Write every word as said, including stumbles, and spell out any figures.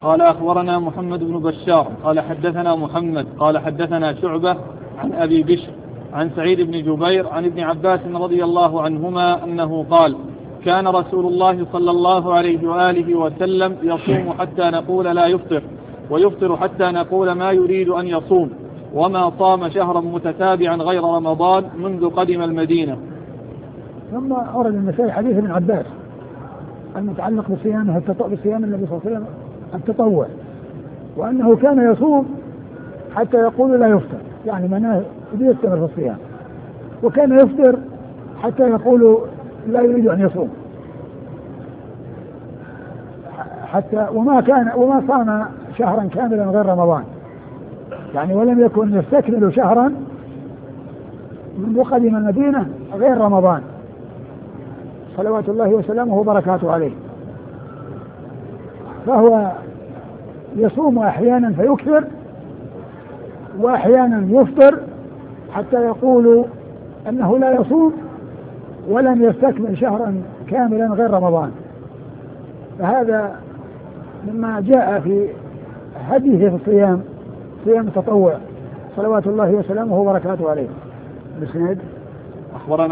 قال أخبرنا محمد بن بشار قال حدثنا محمد قال حدثنا شعبة عن أبي بشر عن سعيد بن جبير عن ابن عباس رضي الله عنهما أنه قال كان رسول الله صلى الله عليه وآله وسلم يصوم حتى نقول لا يفطر ويفطر حتى نقول ما يريد أن يصوم وما صام شهرا متتابعا غير رمضان منذ قدم المدينة. ثم أورد النسائي حديث ابن عباس المتعلق بصيامه بصيام النبي صلى الله عليه وسلم التطوع، وأنه كان يصوم حتى يقول لا يفطر، يعني معناه يستمر في الصيام، وكان يفطر حتى يقول لا يريد أن يصوم حتى وما كان وما صام شهرا كاملا غير رمضان، يعني ولم يكن يستكمل شهرا من قدم المدينة غير رمضان صلوات الله وسلامه وبركاته عليه. فهو يصوم أحيانا فيكثر وأحيانا يفطر حتى يقول أنه لا يصوم ولم يستكمل شهرا كاملا غير رمضان. فهذا مما جاء في هديه في الصيام، صيام التطوع صلوات الله وسلامه وبركاته عليه. بسند أخبرنا